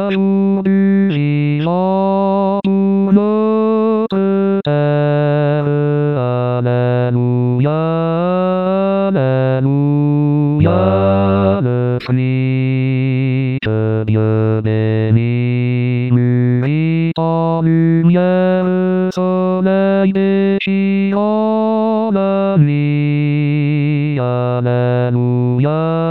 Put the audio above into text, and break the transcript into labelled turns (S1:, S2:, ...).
S1: よるしさうのくてアレルヤアレルヤルスリートビベニムリタルヤルソレイベシアラリアレルヤ